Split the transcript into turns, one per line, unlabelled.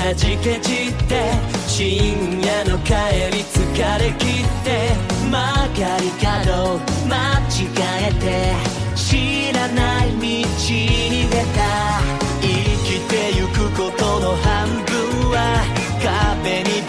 かじけじって深夜の帰り疲れ切って曲がり角間違えて知らない道に出た。生きてゆくことの半分は壁に